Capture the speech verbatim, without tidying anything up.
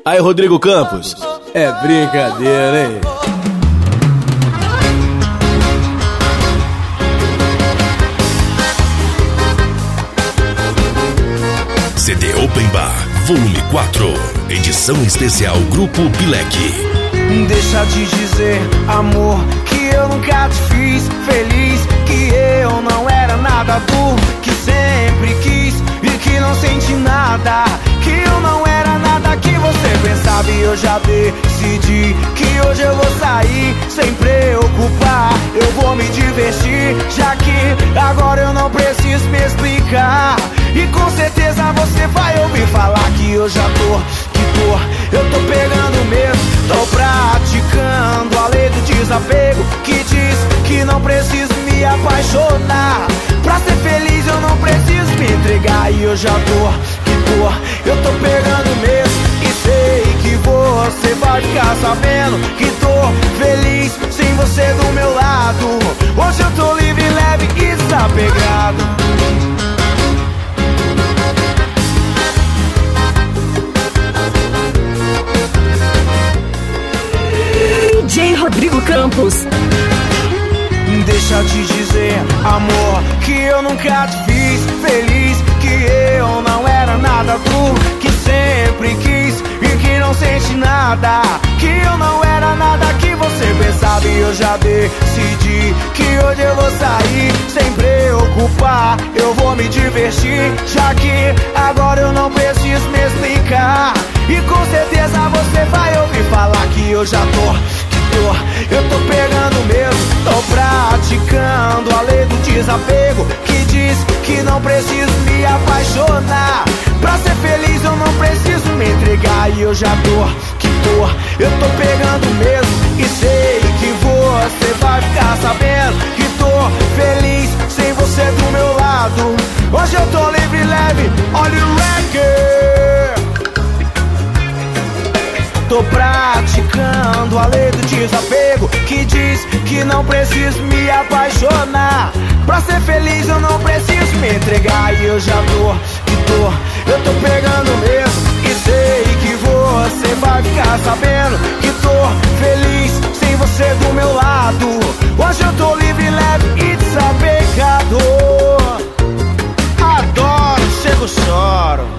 Aí, Rodrigo Campos. É brincadeira, hein? C D Open Bar, volume quatro, edição especial Grupo Pileque. Deixa de dizer, amor, que eu nunca te fiz feliz, que eu não era nada burro, que sempre quis e que não senti nada, que eu não era nada que você pensava. E eu já decidi que hoje eu vou sair sem preocupar, eu vou me divertir, já que agora eu não preciso me explicar. E com certeza você vai ouvir falar que eu já tô, que tô, eu tô pegando mesmo, tô praticando a lei do desapego, que diz que não preciso me apaixonar, pra ser feliz eu não preciso me entregar. E eu já tô, que tô, eu tô pegando mesmo, e sei que você vai ficar sabendo que tô feliz sem você do meu lado. Hoje eu tô livre, leve e desapegado. D J Rodrigo Campos. Deixa de dizer, amor, que eu nunca te fiz feliz, que eu não era nada duro, que sempre quis e que não sente nada, que eu não era nada que você pensava. E eu já decidi que hoje eu vou sair sem preocupar, eu vou me divertir, já que agora eu não preciso me explicar. E com certeza você vai ouvir falar que eu já tô, eu tô pegando mesmo, tô praticando a lei do desapego, que diz que não preciso me apaixonar, pra ser feliz eu não preciso me entregar. E eu já tô, que tô, eu tô pegando mesmo, e sei que você vai ficar sabendo que tô feliz sem você do meu lado. Hoje eu tô livre, leve, olha o reggae. Tô praticando a lei do desapego, que diz que não preciso me apaixonar, pra ser feliz eu não preciso me entregar. E eu já tô, que tô, eu tô pegando mesmo, e sei que você vai ficar sabendo que tô feliz sem você do meu lado. Hoje eu tô livre, leve e desapegado. Adoro, chego, choro.